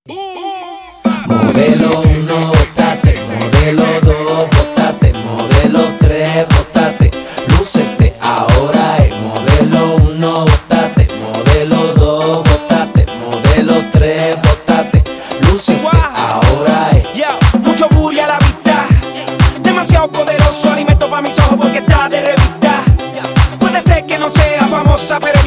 Modelo 1, bótate, modelo 2, bótate, modelo 3, bótate, lúcete, ahora es modelo 1, bótate, modelo 2, bótate, modelo 3, bótate, lúcete, ahora es. Mucho booty a la vista, demasiado poderoso, alimento para mis ojos porque está de revista. Puede ser que no sea famosa, pero